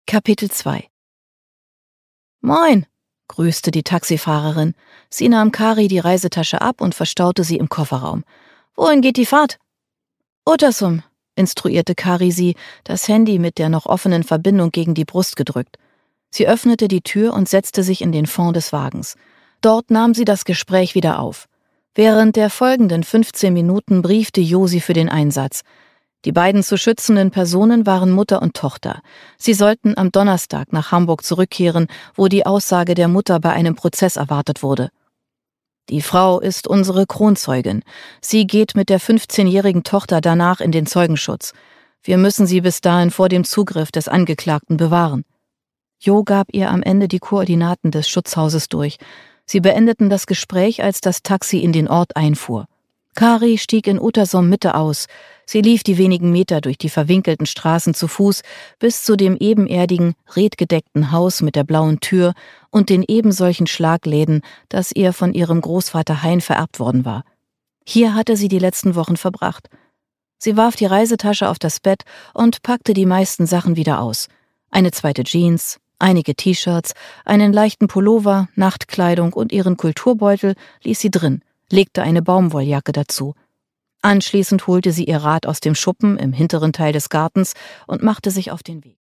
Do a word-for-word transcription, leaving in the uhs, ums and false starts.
Kapitel zwei. »Moin«, grüßte die Taxifahrerin. Sie nahm Kari die Reisetasche ab und verstaute sie im Kofferraum. »Wohin geht die Fahrt?« »Uttersum«, instruierte Kari sie, das Handy mit der noch offenen Verbindung gegen die Brust gedrückt. Sie öffnete die Tür und setzte sich in den Fond des Wagens. Dort nahm sie das Gespräch wieder auf. Während der folgenden fünfzehn Minuten briefte Josi für den Einsatz. Die beiden zu schützenden Personen waren Mutter und Tochter. Sie sollten am Donnerstag nach Hamburg zurückkehren, wo die Aussage der Mutter bei einem Prozess erwartet wurde. Die Frau ist unsere Kronzeugin. Sie geht mit der fünfzehnjährigen Tochter danach in den Zeugenschutz. Wir müssen sie bis dahin vor dem Zugriff des Angeklagten bewahren. Jo gab ihr am Ende die Koordinaten des Schutzhauses durch. Sie beendeten das Gespräch, als das Taxi in den Ort einfuhr. Kari stieg in Uttersum Mitte aus. Sie lief die wenigen Meter durch die verwinkelten Straßen zu Fuß bis zu dem ebenerdigen, redgedeckten Haus mit der blauen Tür und den ebensolchen Schlagläden, das ihr von ihrem Großvater Hein vererbt worden war. Hier hatte sie die letzten Wochen verbracht. Sie warf die Reisetasche auf das Bett und packte die meisten Sachen wieder aus. Eine zweite Jeans, einige T-Shirts, einen leichten Pullover, Nachtkleidung und ihren Kulturbeutel ließ sie drin, legte eine Baumwolljacke dazu. Anschließend holte sie ihr Rad aus dem Schuppen im hinteren Teil des Gartens und machte sich auf den Weg.